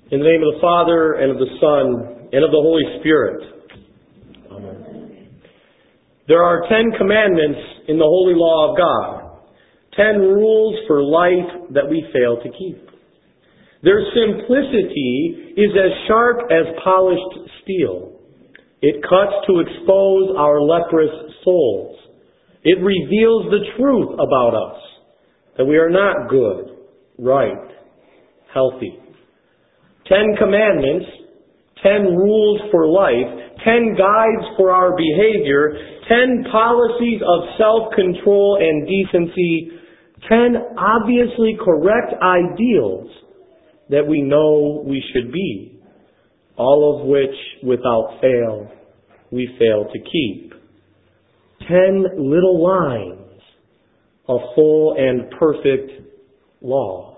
In the name of the Father, and of the Son, and of the Holy Spirit. Amen. There are 10 commandments in the holy law of God. 10 rules for life that we fail to keep. Their simplicity is as sharp as polished steel. It cuts to expose our leprous souls. It reveals the truth about us, that we are not good, right, healthy. 10 commandments, 10 rules for life, 10 guides for our behavior, 10 policies of self-control and decency, 10 obviously correct ideals that we know we should be, all of which, without fail, we fail to keep. 10 little lines of full and perfect law.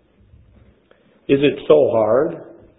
Is it so hard?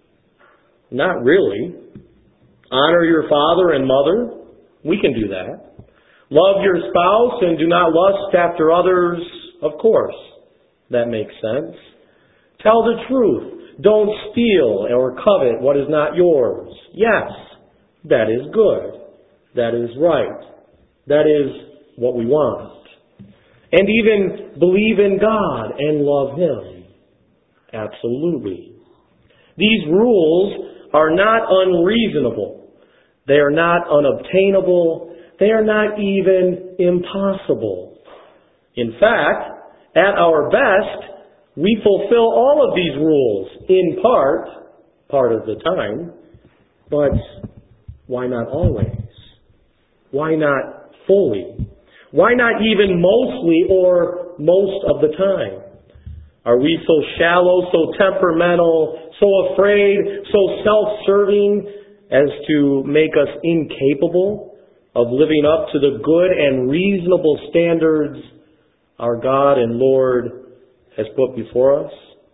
Not really. Honor your father and mother. We can do that. Love your spouse and do not lust after others. Of course, that makes sense. Tell the truth. Don't steal or covet what is not yours. Yes, that is good. That is right. That is what we want. And even believe in God and love Him. Absolutely. These rules are not unreasonable. They are not unobtainable. They are not even impossible. In fact, at our best, we fulfill all of these rules in part of the time, but why not always? Why not fully? Why not even mostly or most of the time? Are we so shallow, so temperamental, so afraid, so self-serving as to make us incapable of living up to the good and reasonable standards our God and Lord has put before us?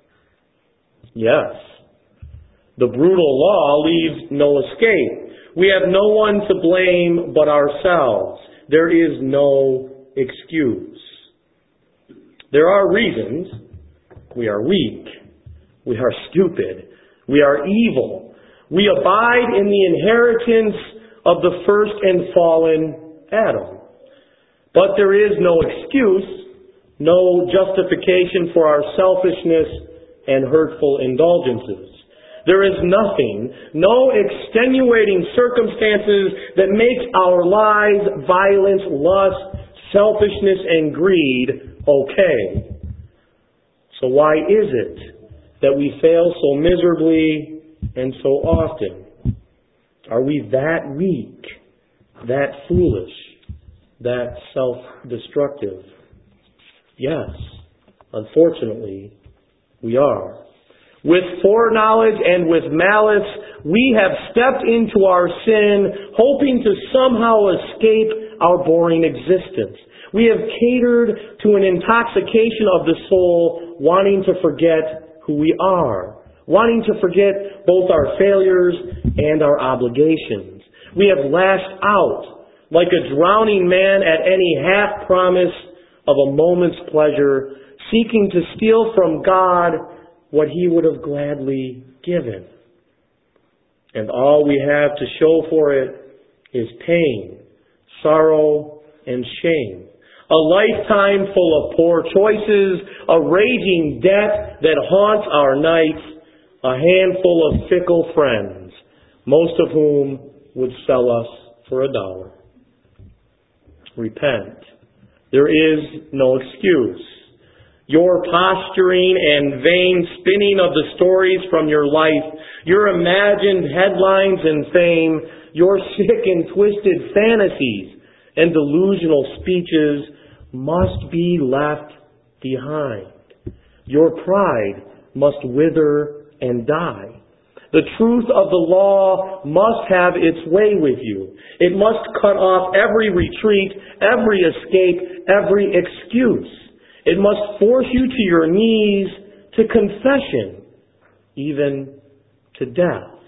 Yes. The brutal law leaves no escape. We have no one to blame but ourselves. There is no excuse. There are reasons. We are weak. We are stupid. We are evil. We abide in the inheritance of the first and fallen Adam. But there is no excuse, no justification for our selfishness and hurtful indulgences. There is nothing, no extenuating circumstances that makes our lies, violence, lust, selfishness, and greed okay. So why is it that we fail so miserably and so often? Are we that weak, that foolish, that self-destructive? Yes, unfortunately, we are. With foreknowledge and with malice, we have stepped into our sin, hoping to somehow escape our boring existence. We have catered to an intoxication of the soul, wanting to forget who we are, wanting to forget both our failures and our obligations. We have lashed out like a drowning man at any half promise of a moment's pleasure, seeking to steal from God what He would have gladly given. And all we have to show for it is pain, sorrow, and shame. A lifetime full of poor choices, a raging debt that haunts our nights, a handful of fickle friends, most of whom would sell us for $1. Repent. There is no excuse. Your posturing and vain spinning of the stories from your life, your imagined headlines and fame, your sick and twisted fantasies and delusional speeches must be left behind. Your pride must wither and die. The truth of the law must have its way with you. It must cut off every retreat, every escape, every excuse. It must force you to your knees, to confession, even to death.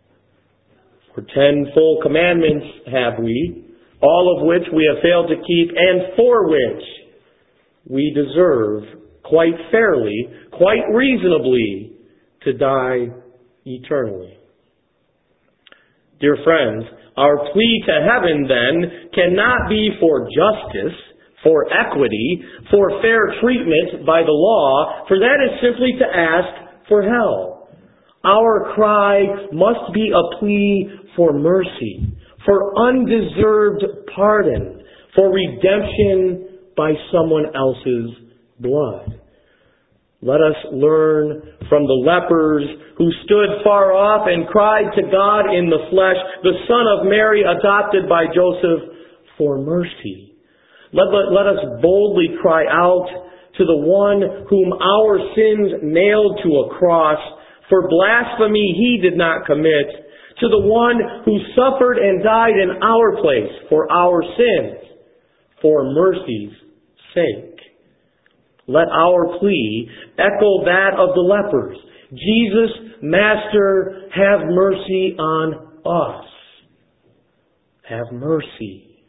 For 10 full commandments have we, all of which we have failed to keep, and for which we deserve, quite fairly, quite reasonably, to die eternally. Dear friends, our plea to heaven then cannot be for justice, for equity, for fair treatment by the law, for that is simply to ask for hell. Our cry must be a plea for mercy, for undeserved pardon, for redemption by someone else's blood. Let us learn from the lepers who stood far off and cried to God in the flesh, the Son of Mary adopted by Joseph, for mercy. Let us boldly cry out to the one whom our sins nailed to a cross, for blasphemy he did not commit, to the one who suffered and died in our place for our sins, for mercy's sake. Let our plea echo that of the lepers. Jesus, Master, have mercy on us. Have mercy.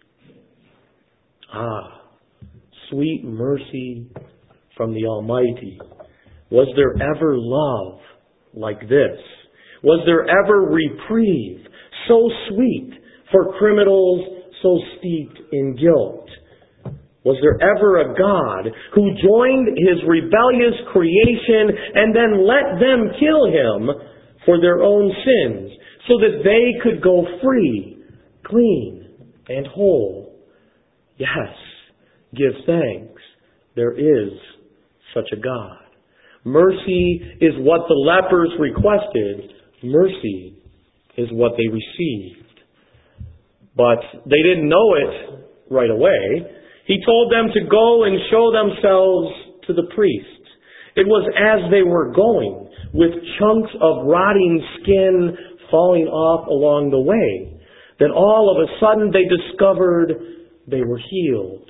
Ah, sweet mercy from the Almighty. Was there ever love like this? Was there ever reprieve so sweet for criminals so steeped in guilt? Was there ever a God who joined His rebellious creation and then let them kill Him for their own sins so that they could go free, clean, and whole? Yes, give thanks. There is such a God. Mercy is what the lepers requested. Mercy is what they received. But they didn't know it right away. He told them to go and show themselves to the priests. It was as they were going, with chunks of rotting skin falling off along the way, that all of a sudden they discovered they were healed.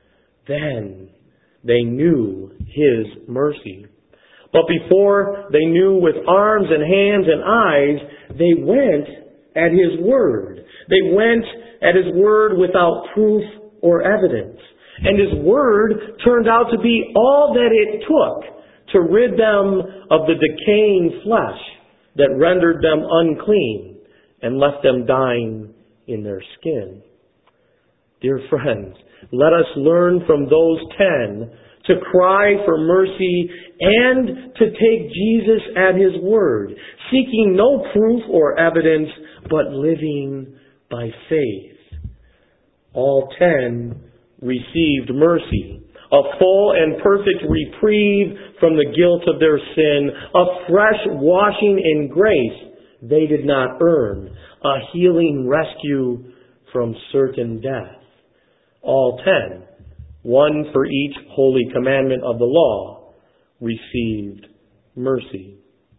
Then they knew His mercy. But before they knew with arms and hands and eyes, they went at His word. They went at His word without proof or evidence. And His word turned out to be all that it took to rid them of the decaying flesh that rendered them unclean and left them dying in their skin. Dear friends, let us learn from those 10 to cry for mercy and to take Jesus at His word, seeking no proof or evidence, but living by faith. All 10 received mercy, a full and perfect reprieve from the guilt of their sin, a fresh washing in grace they did not earn, a healing rescue from certain death. All 10, one for each holy commandment of the law, received mercy.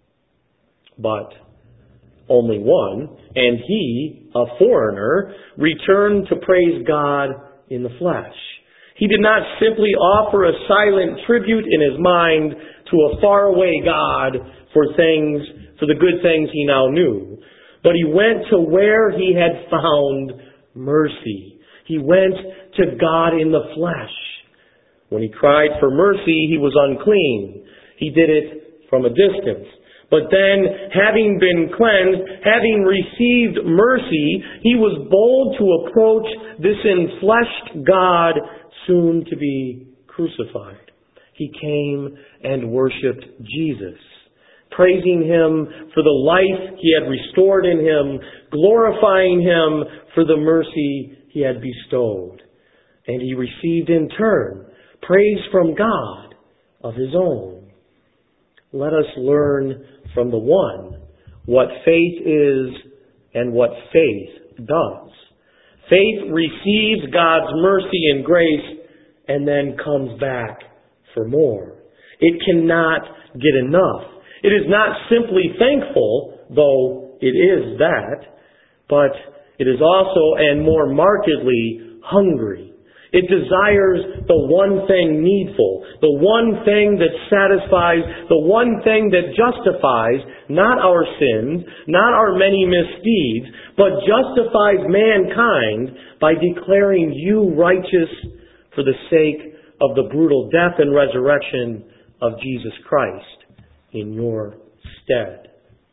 But only one, and he, a foreigner, returned to praise God in the flesh. He did not simply offer a silent tribute in his mind to a faraway God for the good things he now knew, but he went to where he had found mercy. He went to God in the flesh. When he cried for mercy, he was unclean. He did it from a distance. But then, having been cleansed, having received mercy, he was bold to approach this enfleshed God, soon to be crucified. He came and worshipped Jesus, praising Him for the life He had restored in Him, glorifying Him for the mercy He had bestowed. And he received in turn praise from God of His own. Let us learn from the one what faith is and what faith does. Faith receives God's mercy and grace and then comes back for more. It cannot get enough. It is not simply thankful, though it is that, but it is also and more markedly hungry. It desires the one thing needful, the one thing that satisfies, the one thing that justifies not our sins, not our many misdeeds, but justifies mankind by declaring you righteous for the sake of the brutal death and resurrection of Jesus Christ in your stead.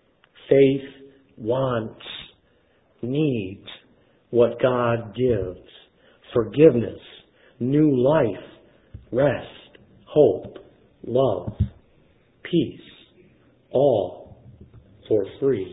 faith wants, needs what God gives. Forgiveness, new life, rest, hope, love, peace, all for free.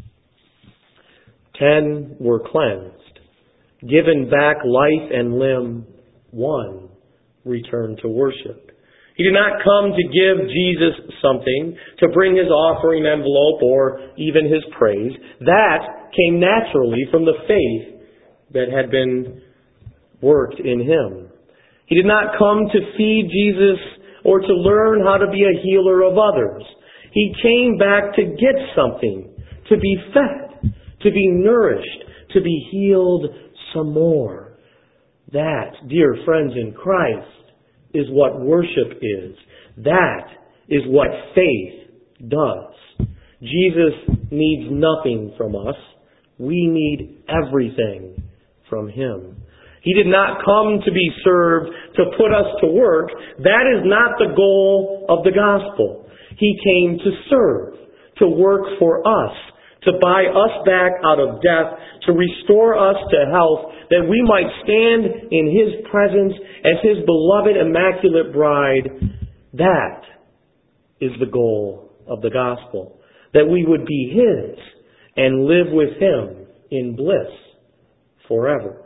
10 were cleansed, given back life and limb. 1 returned to worship. He did not come to give Jesus something, to bring his offering envelope or even his praise. That came naturally from the faith that had been worked in him. He did not come to feed Jesus or to learn how to be a healer of others. He came back to get something, to be fed, to be nourished, to be healed some more. That, dear friends in Christ, is what worship is. That is what faith does. Jesus needs nothing from us. We need everything from Him. He did not come to be served, to put us to work. That is not the goal of the gospel. He came to serve, to work for us, to buy us back out of death, to restore us to health, that we might stand in His presence as His beloved immaculate bride. That is the goal of the gospel. That we would be His and live with Him in bliss forever.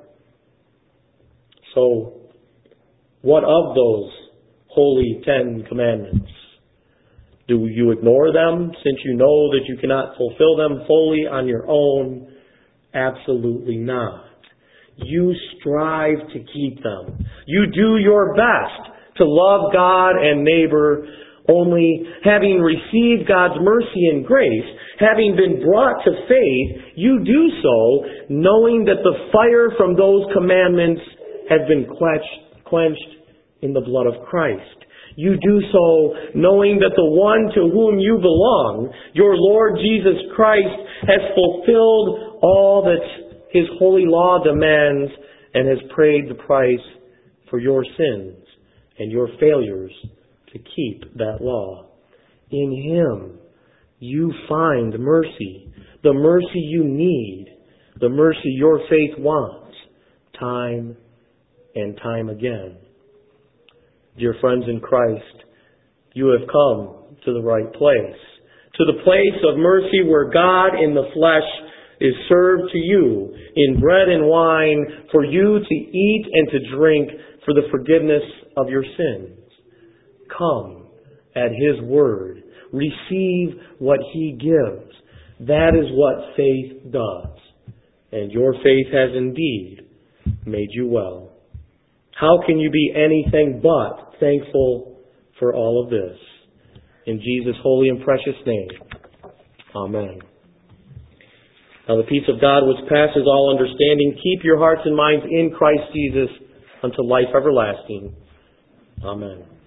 So, what of those holy 10 commandments? Do you ignore them since you know that you cannot fulfill them fully on your own? Absolutely not. You strive to keep them. You do your best to love God and neighbor. Only having received God's mercy and grace, having been brought to faith, you do so knowing that the fire from those commandments has been quenched in the blood of Christ. You do so knowing that the one to whom you belong, your Lord Jesus Christ, has fulfilled all that His holy law demands and has paid the price for your sins and your failures to keep that law. In Him, you find mercy, the mercy you need, the mercy your faith wants, time and time again. Dear friends in Christ, you have come to the right place, to the place of mercy where God in the flesh is served to you in bread and wine for you to eat and to drink for the forgiveness of your sins. Come at His word. Receive what He gives. That is what faith does. And your faith has indeed made you well. How can you be anything but thankful for all of this? In Jesus' holy and precious name, amen. Now the peace of God which passes all understanding, keep your hearts and minds in Christ Jesus unto life everlasting. Amen.